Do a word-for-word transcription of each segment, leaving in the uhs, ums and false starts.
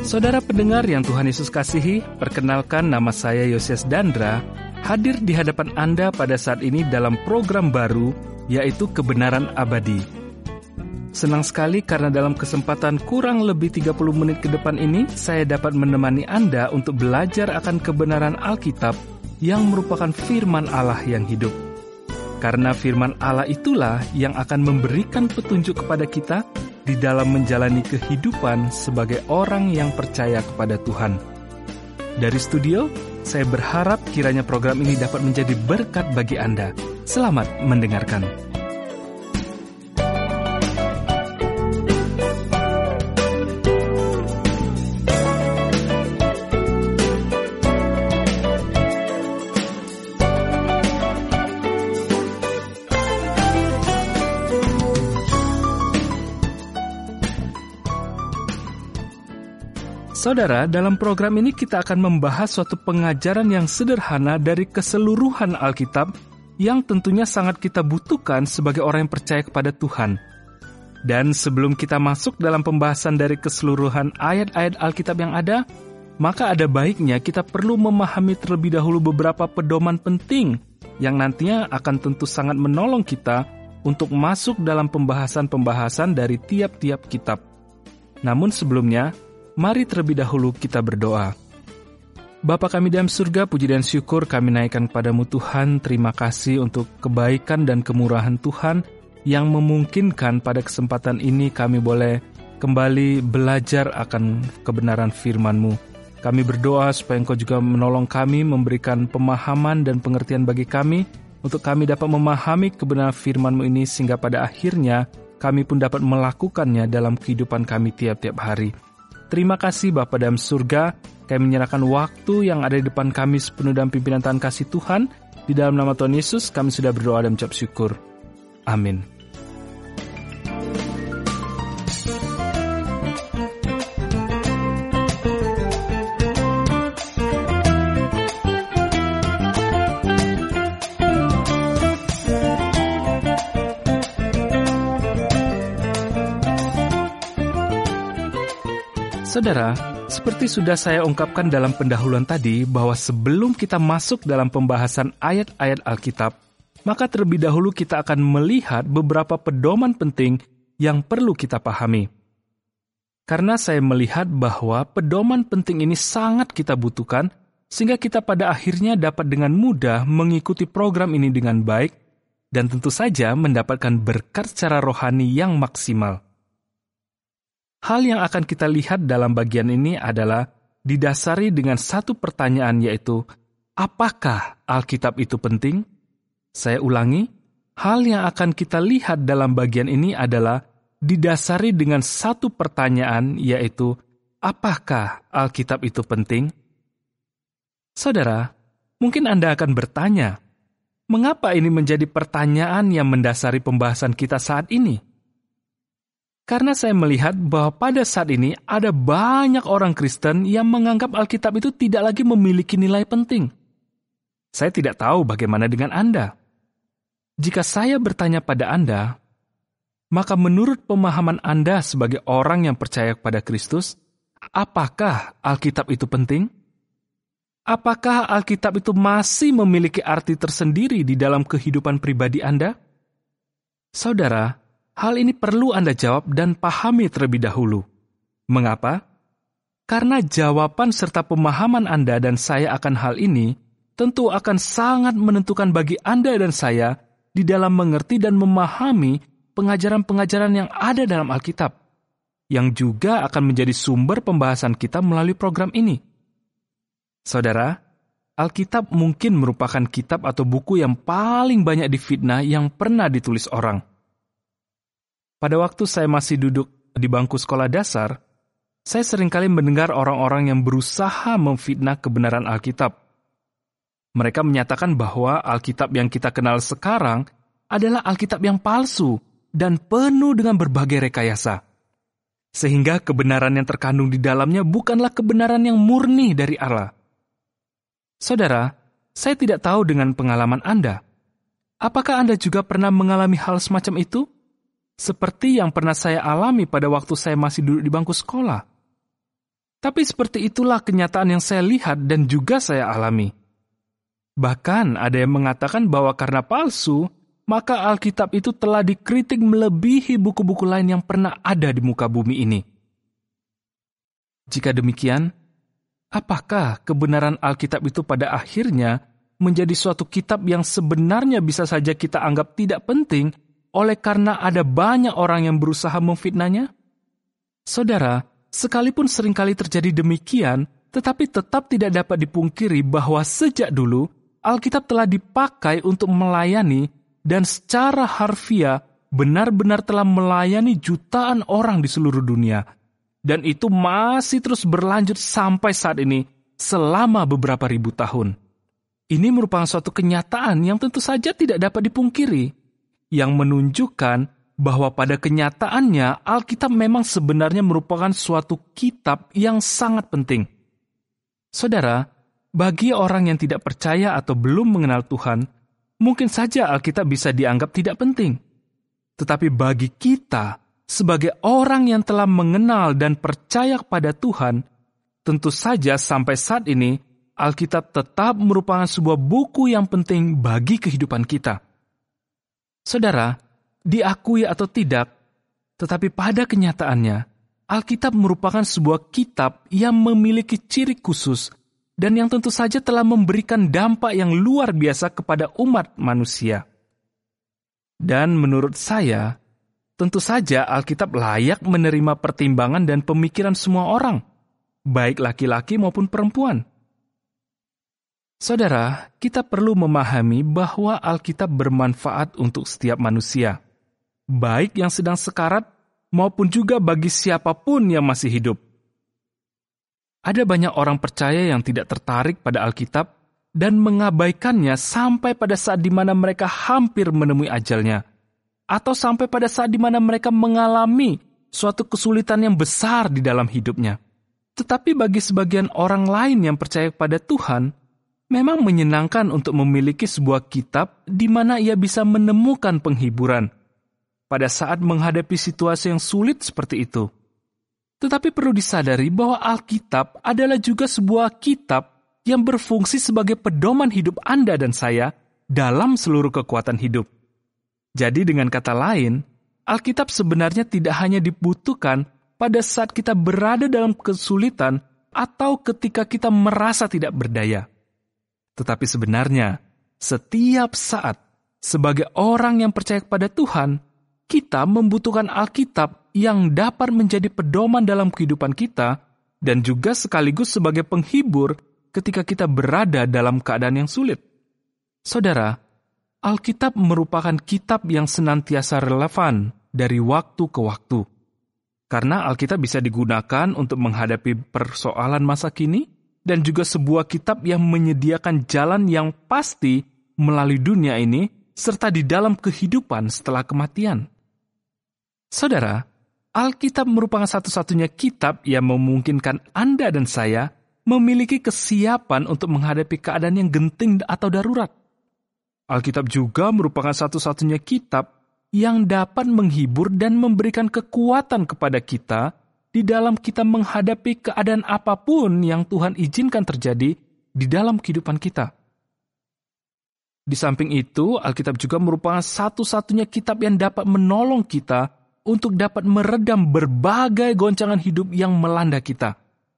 Saudara pendengar yang Tuhan Yesus kasihi, perkenalkan nama saya Yosias Dandra, hadir di hadapan Anda pada saat ini dalam program baru, yaitu Kebenaran Abadi. Senang sekali karena dalam kesempatan kurang lebih tiga puluh menit ke depan ini, saya dapat menemani Anda untuk belajar akan kebenaran Alkitab yang merupakan firman Allah yang hidup. Karena firman Allah itulah yang akan memberikan petunjuk kepada kita di dalam menjalani kehidupan sebagai orang yang percaya kepada Tuhan. Dari studio, saya berharap kiranya program ini dapat menjadi berkat bagi Anda. Selamat mendengarkan. Saudara, dalam program ini kita akan membahas suatu pengajaran yang sederhana dari keseluruhan Alkitab yang tentunya sangat kita butuhkan sebagai orang yang percaya kepada Tuhan. Dan sebelum kita masuk dalam pembahasan dari keseluruhan ayat-ayat Alkitab yang ada, maka ada baiknya kita perlu memahami terlebih dahulu beberapa pedoman penting yang nantinya akan tentu sangat menolong kita untuk masuk dalam pembahasan-pembahasan dari tiap-tiap kitab. Namun sebelumnya, mari terlebih dahulu kita berdoa. Bapa kami dalam surga, puji dan syukur kami naikkan kepadamu Tuhan. Terima kasih untuk kebaikan dan kemurahan Tuhan yang memungkinkan pada kesempatan ini kami boleh kembali belajar akan kebenaran firman-Mu. Kami berdoa supaya Engkau juga menolong kami, memberikan pemahaman dan pengertian bagi kami, untuk kami dapat memahami kebenaran firman-Mu ini sehingga pada akhirnya kami pun dapat melakukannya dalam kehidupan kami tiap-tiap hari. Terima kasih Bapa dalam surga, kami menyerahkan waktu yang ada di depan kami sepenuh dalam pimpinan tangan kasih Tuhan. Di dalam nama Tuhan Yesus kami sudah berdoa dan mengucap syukur. Amin. Saudara, seperti sudah saya ungkapkan dalam pendahuluan tadi bahwa sebelum kita masuk dalam pembahasan ayat-ayat Alkitab, maka terlebih dahulu kita akan melihat beberapa pedoman penting yang perlu kita pahami. Karena saya melihat bahwa pedoman penting ini sangat kita butuhkan, sehingga kita pada akhirnya dapat dengan mudah mengikuti program ini dengan baik, dan tentu saja mendapatkan berkat secara rohani yang maksimal. Hal yang akan kita lihat dalam bagian ini adalah didasari dengan satu pertanyaan, yaitu, apakah Alkitab itu penting? Saya ulangi, hal yang akan kita lihat dalam bagian ini adalah didasari dengan satu pertanyaan, yaitu, apakah Alkitab itu penting? Saudara, mungkin Anda akan bertanya, mengapa ini menjadi pertanyaan yang mendasari pembahasan kita saat ini? Karena saya melihat bahwa pada saat ini ada banyak orang Kristen yang menganggap Alkitab itu tidak lagi memiliki nilai penting. Saya tidak tahu bagaimana dengan Anda. Jika saya bertanya pada Anda, maka menurut pemahaman Anda sebagai orang yang percaya kepada Kristus, apakah Alkitab itu penting? Apakah Alkitab itu masih memiliki arti tersendiri di dalam kehidupan pribadi Anda? Saudara, hal ini perlu Anda jawab dan pahami terlebih dahulu. Mengapa? Karena jawaban serta pemahaman Anda dan saya akan hal ini tentu akan sangat menentukan bagi Anda dan saya di dalam mengerti dan memahami pengajaran-pengajaran yang ada dalam Alkitab, yang juga akan menjadi sumber pembahasan kita melalui program ini. Saudara, Alkitab mungkin merupakan kitab atau buku yang paling banyak difitnah yang pernah ditulis orang. Pada waktu saya masih duduk di bangku sekolah dasar, saya seringkali mendengar orang-orang yang berusaha memfitnah kebenaran Alkitab. Mereka menyatakan bahwa Alkitab yang kita kenal sekarang adalah Alkitab yang palsu dan penuh dengan berbagai rekayasa. Sehingga kebenaran yang terkandung di dalamnya bukanlah kebenaran yang murni dari Allah. Saudara, saya tidak tahu dengan pengalaman Anda. Apakah Anda juga pernah mengalami hal semacam itu? Seperti yang pernah saya alami pada waktu saya masih duduk di bangku sekolah. Tapi seperti itulah kenyataan yang saya lihat dan juga saya alami. Bahkan ada yang mengatakan bahwa karena palsu, maka Alkitab itu telah dikritik melebihi buku-buku lain yang pernah ada di muka bumi ini. Jika demikian, apakah kebenaran Alkitab itu pada akhirnya menjadi suatu kitab yang sebenarnya bisa saja kita anggap tidak penting oleh karena ada banyak orang yang berusaha memfitnahnya? Saudara, sekalipun seringkali terjadi demikian, tetapi tetap tidak dapat dipungkiri bahwa sejak dulu Alkitab telah dipakai untuk melayani dan secara harfiah benar-benar telah melayani jutaan orang di seluruh dunia. Dan itu masih terus berlanjut sampai saat ini selama beberapa ribu tahun. Ini merupakan suatu kenyataan yang tentu saja tidak dapat dipungkiri, yang menunjukkan bahwa pada kenyataannya Alkitab memang sebenarnya merupakan suatu kitab yang sangat penting. Saudara, bagi orang yang tidak percaya atau belum mengenal Tuhan, mungkin saja Alkitab bisa dianggap tidak penting. Tetapi bagi kita, sebagai orang yang telah mengenal dan percaya kepada Tuhan, tentu saja sampai saat ini, Alkitab tetap merupakan sebuah buku yang penting bagi kehidupan kita. Saudara, diakui atau tidak, tetapi pada kenyataannya, Alkitab merupakan sebuah kitab yang memiliki ciri khusus dan yang tentu saja telah memberikan dampak yang luar biasa kepada umat manusia. Dan menurut saya, tentu saja Alkitab layak menerima pertimbangan dan pemikiran semua orang, baik laki-laki maupun perempuan. Saudara, kita perlu memahami bahwa Alkitab bermanfaat untuk setiap manusia, baik yang sedang sekarat maupun juga bagi siapapun yang masih hidup. Ada banyak orang percaya yang tidak tertarik pada Alkitab dan mengabaikannya sampai pada saat di mana mereka hampir menemui ajalnya, atau sampai pada saat di mana mereka mengalami suatu kesulitan yang besar di dalam hidupnya. Tetapi bagi sebagian orang lain yang percaya pada Tuhan, memang menyenangkan untuk memiliki sebuah kitab di mana ia bisa menemukan penghiburan pada saat menghadapi situasi yang sulit seperti itu. Tetapi perlu disadari bahwa Alkitab adalah juga sebuah kitab yang berfungsi sebagai pedoman hidup Anda dan saya dalam seluruh kekuatan hidup. Jadi dengan kata lain, Alkitab sebenarnya tidak hanya dibutuhkan pada saat kita berada dalam kesulitan atau ketika kita merasa tidak berdaya. Tetapi sebenarnya, setiap saat, sebagai orang yang percaya kepada Tuhan, kita membutuhkan Alkitab yang dapat menjadi pedoman dalam kehidupan kita dan juga sekaligus sebagai penghibur ketika kita berada dalam keadaan yang sulit. Saudara, Alkitab merupakan kitab yang senantiasa relevan dari waktu ke waktu. Karena Alkitab bisa digunakan untuk menghadapi persoalan masa kini, dan juga sebuah kitab yang menyediakan jalan yang pasti melalui dunia ini, serta di dalam kehidupan setelah kematian. Saudara, Alkitab merupakan satu-satunya kitab yang memungkinkan Anda dan saya memiliki kesiapan untuk menghadapi keadaan yang genting atau darurat. Alkitab juga merupakan satu-satunya kitab yang dapat menghibur dan memberikan kekuatan kepada kita di dalam kita menghadapi keadaan apapun yang Tuhan izinkan terjadi di dalam kehidupan kita. Di samping itu, Alkitab juga merupakan satu-satunya kitab yang dapat menolong kita untuk dapat meredam berbagai goncangan hidup yang melanda kita.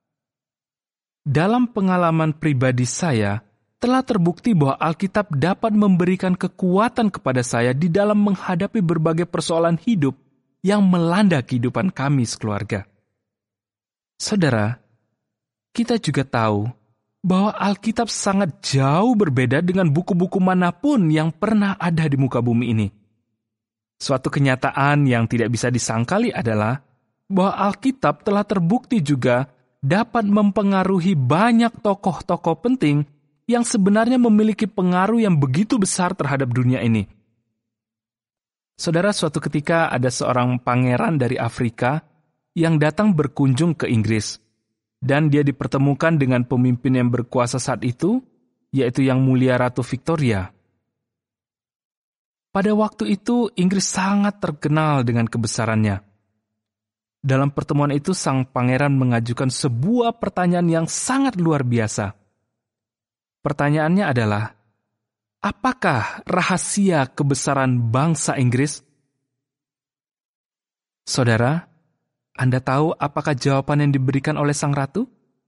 Dalam pengalaman pribadi saya, telah terbukti bahwa Alkitab dapat memberikan kekuatan kepada saya di dalam menghadapi berbagai persoalan hidup yang melanda kehidupan kami sekeluarga. Saudara, kita juga tahu bahwa Alkitab sangat jauh berbeda dengan buku-buku manapun yang pernah ada di muka bumi ini. Suatu kenyataan yang tidak bisa disangkali adalah bahwa Alkitab telah terbukti juga dapat mempengaruhi banyak tokoh-tokoh penting yang sebenarnya memiliki pengaruh yang begitu besar terhadap dunia ini. Saudara, suatu ketika ada seorang pangeran dari Afrika yang datang berkunjung ke Inggris, dan dia dipertemukan dengan pemimpin yang berkuasa saat itu, yaitu Yang Mulia Ratu Victoria. Pada waktu itu, Inggris sangat terkenal dengan kebesarannya. Dalam pertemuan itu, sang pangeran mengajukan sebuah pertanyaan yang sangat luar biasa. Pertanyaannya adalah, apakah rahasia kebesaran bangsa Inggris? Saudara, Anda tahu apakah jawaban yang diberikan oleh sang ratu?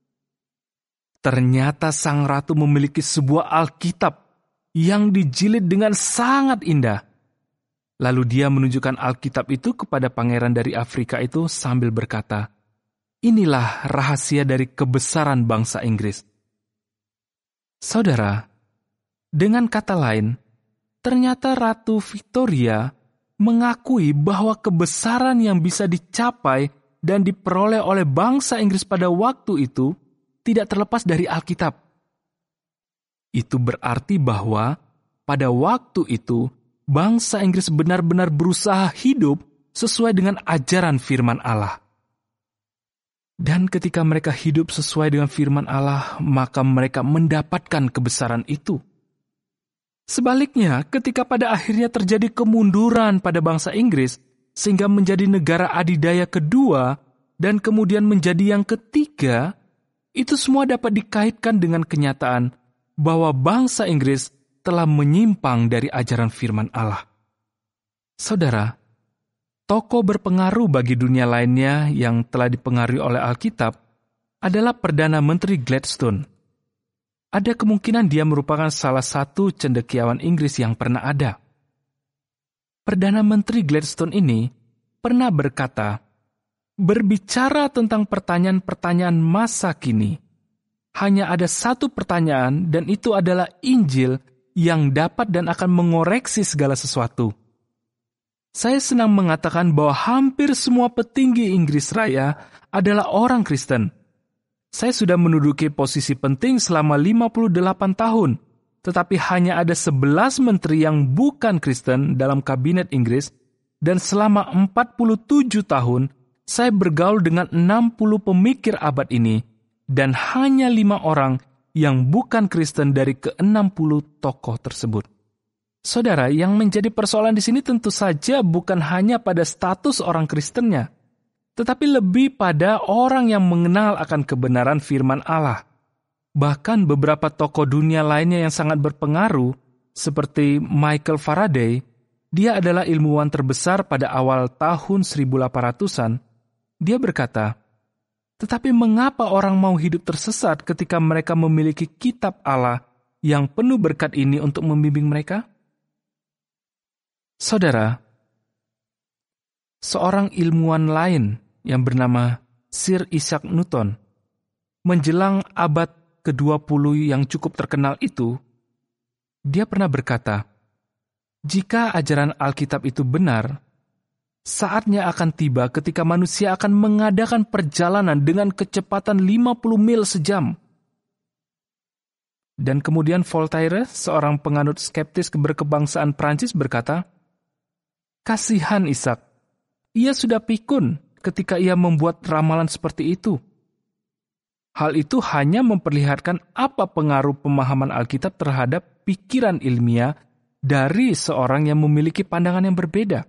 Ternyata sang ratu memiliki sebuah Alkitab yang dijilid dengan sangat indah. Lalu dia menunjukkan Alkitab itu kepada pangeran dari Afrika itu sambil berkata, inilah rahasia dari kebesaran bangsa Inggris. Saudara, dengan kata lain, ternyata Ratu Victoria mengakui bahwa kebesaran yang bisa dicapai dan diperoleh oleh bangsa Inggris pada waktu itu tidak terlepas dari Alkitab. Itu berarti bahwa pada waktu itu, bangsa Inggris benar-benar berusaha hidup sesuai dengan ajaran firman Allah. Dan ketika mereka hidup sesuai dengan firman Allah, maka mereka mendapatkan kebesaran itu. Sebaliknya, ketika pada akhirnya terjadi kemunduran pada bangsa Inggris, sehingga menjadi negara adidaya kedua, dan kemudian menjadi yang ketiga, itu semua dapat dikaitkan dengan kenyataan bahwa bangsa Inggris telah menyimpang dari ajaran firman Allah. Saudara, tokoh berpengaruh bagi dunia lainnya yang telah dipengaruhi oleh Alkitab adalah Perdana Menteri Gladstone. Ada kemungkinan dia merupakan salah satu cendekiawan Inggris yang pernah ada. Perdana Menteri Gladstone ini pernah berkata, berbicara tentang pertanyaan-pertanyaan masa kini, hanya ada satu pertanyaan dan itu adalah Injil yang dapat dan akan mengoreksi segala sesuatu. Saya senang mengatakan bahwa hampir semua petinggi Inggris Raya adalah orang Kristen. Saya sudah menduduki posisi penting selama lima puluh delapan tahun, tetapi hanya ada sebelas menteri yang bukan Kristen dalam kabinet Inggris, dan selama empat puluh tujuh tahun, saya bergaul dengan enam puluh pemikir abad ini, dan hanya lima orang yang bukan Kristen dari ke enam puluh tokoh tersebut. Saudara, yang menjadi persoalan di sini tentu saja bukan hanya pada status orang Kristennya, tetapi lebih pada orang yang mengenal akan kebenaran firman Allah. Bahkan beberapa tokoh dunia lainnya yang sangat berpengaruh, seperti Michael Faraday, dia adalah ilmuwan terbesar pada awal tahun seribu delapan ratusan, dia berkata, tetapi mengapa orang mau hidup tersesat ketika mereka memiliki kitab Allah yang penuh berkat ini untuk membimbing mereka? Saudara, seorang ilmuwan lain yang bernama Sir Isaac Newton, menjelang abad ke dua puluh yang cukup terkenal itu, dia pernah berkata, jika ajaran Alkitab itu benar, saatnya akan tiba ketika manusia akan mengadakan perjalanan dengan kecepatan lima puluh mil sejam. Dan kemudian Voltaire, seorang penganut skeptis berkebangsaan Prancis berkata, kasihan Ishak, ia sudah pikun ketika ia membuat ramalan seperti itu. Hal itu hanya memperlihatkan apa pengaruh pemahaman Alkitab terhadap pikiran ilmiah dari seorang yang memiliki pandangan yang berbeda.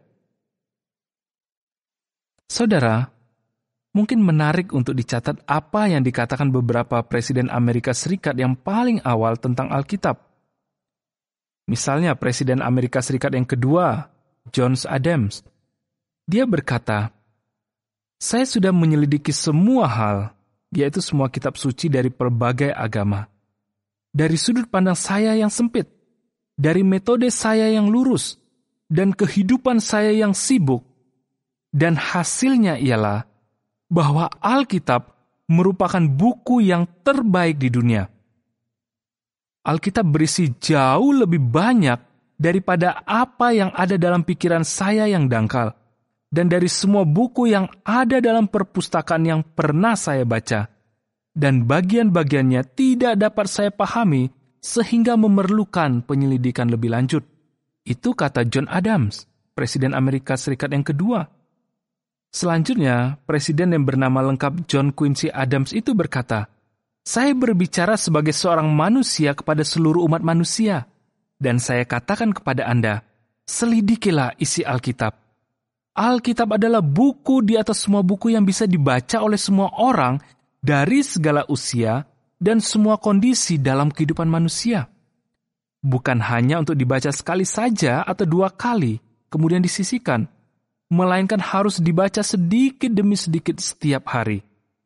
Saudara, mungkin menarik untuk dicatat apa yang dikatakan beberapa presiden Amerika Serikat yang paling awal tentang Alkitab. Misalnya Presiden Amerika Serikat yang kedua, John Adams. Dia berkata, saya sudah menyelidiki semua hal, yaitu semua kitab suci dari berbagai agama. Dari sudut pandang saya yang sempit, dari metode saya yang lurus, dan kehidupan saya yang sibuk. Dan hasilnya ialah bahwa Alkitab merupakan buku yang terbaik di dunia. Alkitab berisi jauh lebih banyak daripada apa yang ada dalam pikiran saya yang dangkal, dan dari semua buku yang ada dalam perpustakaan yang pernah saya baca, dan bagian-bagiannya tidak dapat saya pahami sehingga memerlukan penyelidikan lebih lanjut. Itu kata John Adams, Presiden Amerika Serikat yang kedua. Selanjutnya, presiden yang bernama lengkap John Quincy Adams itu berkata, saya berbicara sebagai seorang manusia kepada seluruh umat manusia, dan saya katakan kepada Anda, selidikilah isi Alkitab. Alkitab adalah buku di atas semua buku yang bisa dibaca oleh semua orang dari segala usia dan semua kondisi dalam kehidupan manusia. Bukan hanya untuk dibaca sekali saja atau dua kali, kemudian disisihkan, melainkan harus dibaca sedikit demi sedikit setiap hari.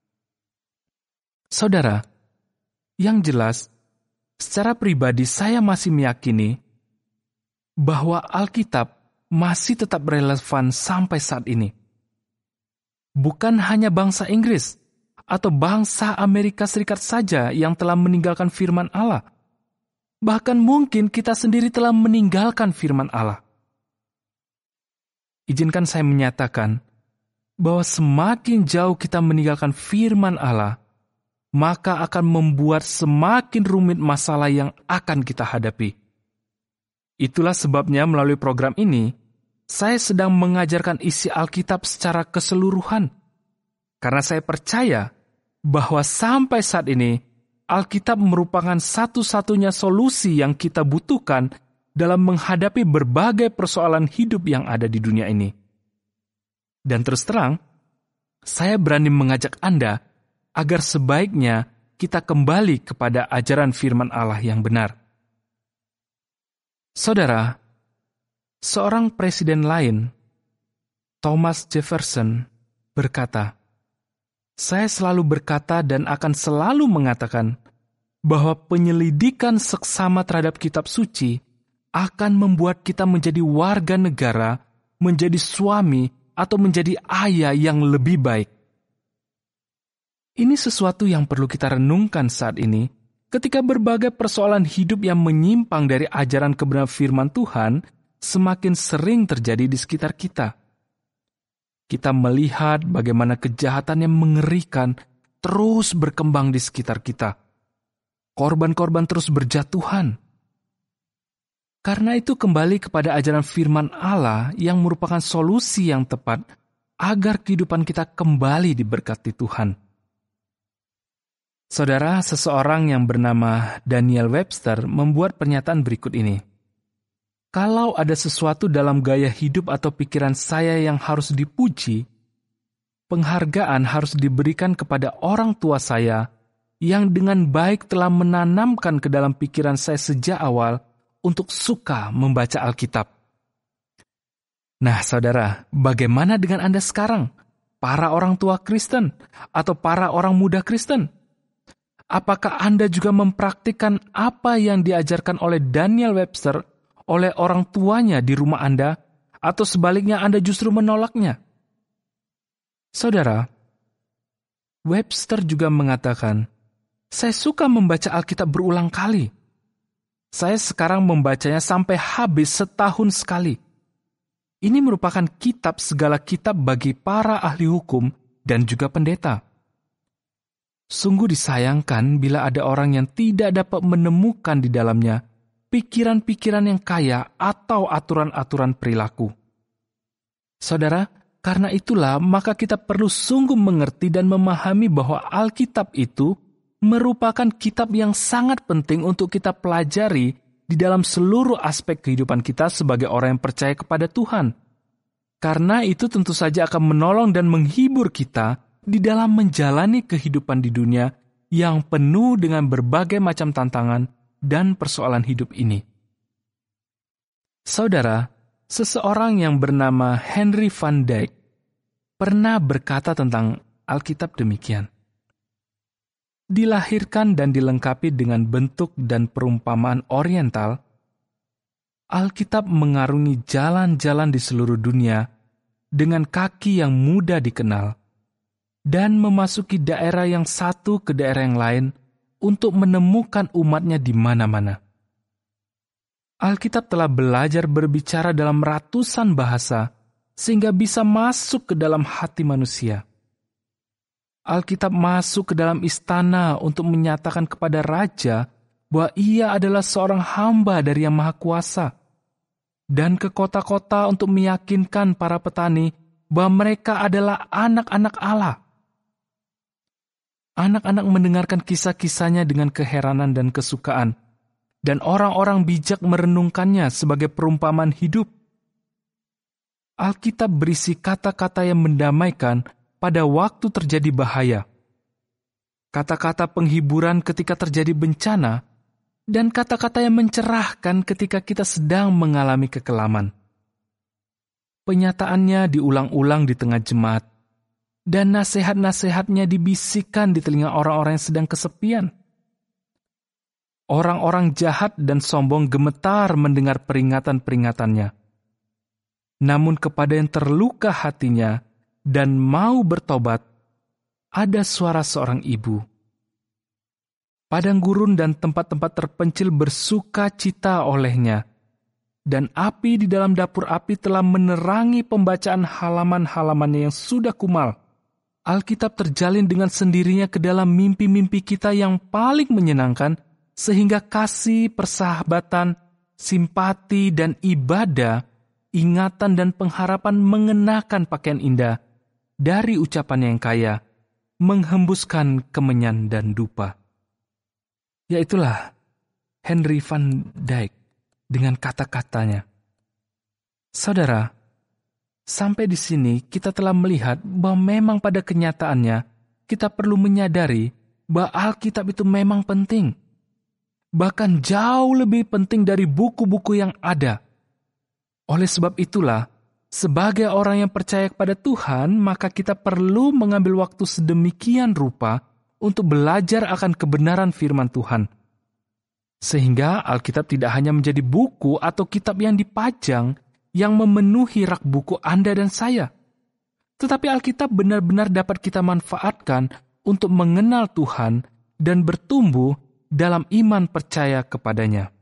Saudara, yang jelas, secara pribadi saya masih meyakini bahwa Alkitab masih tetap relevan sampai saat ini. Bukan hanya bangsa Inggris atau bangsa Amerika Serikat saja yang telah meninggalkan firman Allah. Bahkan mungkin kita sendiri telah meninggalkan firman Allah. Izinkan saya menyatakan bahwa semakin jauh kita meninggalkan firman Allah, maka akan membuat semakin rumit masalah yang akan kita hadapi. Itulah sebabnya melalui program ini, saya sedang mengajarkan isi Alkitab secara keseluruhan. Karena saya percaya bahwa sampai saat ini, Alkitab merupakan satu-satunya solusi yang kita butuhkan dalam menghadapi berbagai persoalan hidup yang ada di dunia ini. Dan terus terang, saya berani mengajak Anda agar sebaiknya kita kembali kepada ajaran firman Allah yang benar. Saudara, seorang presiden lain, Thomas Jefferson, berkata, "Saya selalu berkata dan akan selalu mengatakan bahwa penyelidikan seksama terhadap kitab suci akan membuat kita menjadi warga negara, menjadi suami, atau menjadi ayah yang lebih baik." Ini sesuatu yang perlu kita renungkan saat ini ketika berbagai persoalan hidup yang menyimpang dari ajaran kebenaran firman Tuhan semakin sering terjadi di sekitar kita. Kita melihat bagaimana kejahatan yang mengerikan terus berkembang di sekitar kita. Korban-korban terus berjatuhan. Karena itu kembali kepada ajaran firman Allah yang merupakan solusi yang tepat agar kehidupan kita kembali diberkati Tuhan. Saudara, seseorang yang bernama Daniel Webster membuat pernyataan berikut ini. Kalau ada sesuatu dalam gaya hidup atau pikiran saya yang harus dipuji, penghargaan harus diberikan kepada orang tua saya yang dengan baik telah menanamkan ke dalam pikiran saya sejak awal untuk suka membaca Alkitab. Nah, saudara, bagaimana dengan Anda sekarang? Para orang tua Kristen atau para orang muda Kristen? Apakah Anda juga mempraktikkan apa yang diajarkan oleh Daniel Webster oleh orang tuanya di rumah Anda, atau sebaliknya Anda justru menolaknya? Saudara, Webster juga mengatakan, "Saya suka membaca Alkitab berulang kali. Saya sekarang membacanya sampai habis setahun sekali. Ini merupakan kitab segala kitab bagi para ahli hukum dan juga pendeta. Sungguh disayangkan bila ada orang yang tidak dapat menemukan di dalamnya pikiran-pikiran yang kaya atau aturan-aturan perilaku." Saudara, karena itulah maka kita perlu sungguh mengerti dan memahami bahwa Alkitab itu merupakan kitab yang sangat penting untuk kita pelajari di dalam seluruh aspek kehidupan kita sebagai orang yang percaya kepada Tuhan. Karena itu tentu saja akan menolong dan menghibur kita di dalam menjalani kehidupan di dunia yang penuh dengan berbagai macam tantangan dan persoalan hidup ini. Saudara, seseorang yang bernama Henry Van Dyke pernah berkata tentang Alkitab demikian. Dilahirkan dan dilengkapi dengan bentuk dan perumpamaan oriental, Alkitab mengarungi jalan-jalan di seluruh dunia dengan kaki yang mudah dikenal, dan memasuki daerah yang satu ke daerah yang lain untuk menemukan umatnya di mana-mana. Alkitab telah belajar berbicara dalam ratusan bahasa sehingga bisa masuk ke dalam hati manusia. Alkitab masuk ke dalam istana untuk menyatakan kepada raja bahwa ia adalah seorang hamba dari Yang Maha Kuasa, dan ke kota-kota untuk meyakinkan para petani bahwa mereka adalah anak-anak Allah. Anak-anak mendengarkan kisah-kisahnya dengan keheranan dan kesukaan, dan orang-orang bijak merenungkannya sebagai perumpamaan hidup. Alkitab berisi kata-kata yang mendamaikan pada waktu terjadi bahaya, kata-kata penghiburan ketika terjadi bencana, dan kata-kata yang mencerahkan ketika kita sedang mengalami kekelaman. Penyataannya diulang-ulang di tengah jemaat, dan nasihat-nasihatnya dibisikkan di telinga orang-orang yang sedang kesepian. Orang-orang jahat dan sombong gemetar mendengar peringatan-peringatannya. Namun kepada yang terluka hatinya dan mau bertobat, ada suara seorang ibu. Padang gurun dan tempat-tempat terpencil bersuka cita olehnya, dan api di dalam dapur api telah menerangi pembacaan halaman-halamannya yang sudah kumal. Alkitab terjalin dengan sendirinya ke dalam mimpi-mimpi kita yang paling menyenangkan, sehingga kasih, persahabatan, simpati, dan ibadah, ingatan dan pengharapan mengenakan pakaian indah dari ucapan yang kaya, menghembuskan kemenyan dan dupa. Yaitulah Henry van Dyke dengan kata-katanya. Saudara, sampai di sini kita telah melihat bahwa memang pada kenyataannya kita perlu menyadari bahwa Alkitab itu memang penting. Bahkan jauh lebih penting dari buku-buku yang ada. Oleh sebab itulah, sebagai orang yang percaya kepada Tuhan, maka kita perlu mengambil waktu sedemikian rupa untuk belajar akan kebenaran firman Tuhan. Sehingga Alkitab tidak hanya menjadi buku atau kitab yang dipajang yang memenuhi rak buku Anda dan saya. Tetapi Alkitab benar-benar dapat kita manfaatkan untuk mengenal Tuhan dan bertumbuh dalam iman percaya kepadanya.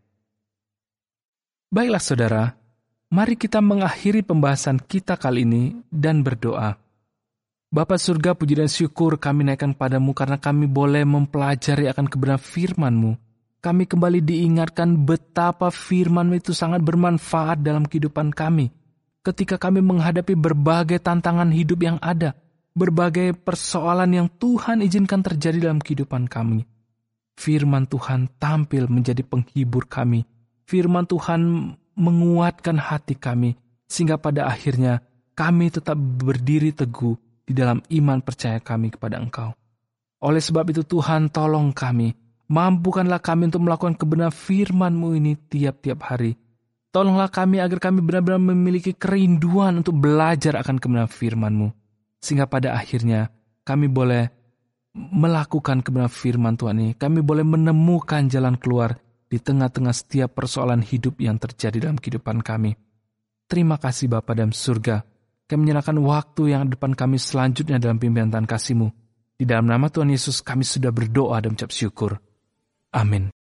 Baiklah saudara, mari kita mengakhiri pembahasan kita kali ini dan berdoa. Bapa surga, puji dan syukur kami naikkan padamu karena kami boleh mempelajari akan kebenaran firman-Mu. Kami kembali diingatkan betapa firman-Mu itu sangat bermanfaat dalam kehidupan kami. Ketika kami menghadapi berbagai tantangan hidup yang ada, berbagai persoalan yang Tuhan izinkan terjadi dalam kehidupan kami. Firman Tuhan tampil menjadi penghibur kami. Firman Tuhan menguatkan hati kami, sehingga pada akhirnya kami tetap berdiri teguh di dalam iman percaya kami kepada Engkau. Oleh sebab itu Tuhan, tolong kami, mampukanlah kami untuk melakukan kebenaran firman-Mu ini tiap-tiap hari. Tolonglah kami agar kami benar-benar memiliki kerinduan untuk belajar akan kebenaran firman-Mu, sehingga pada akhirnya kami boleh melakukan kebenaran firman Tuhan ini. Kami boleh menemukan jalan keluar di tengah-tengah setiap persoalan hidup yang terjadi dalam kehidupan kami. Terima kasih Bapa dalam surga. Kami menyerahkan waktu yang depan kami selanjutnya dalam pimpinan Tuhan kasih-Mu. Di dalam nama Tuhan Yesus kami sudah berdoa dan mengucap syukur. Amin.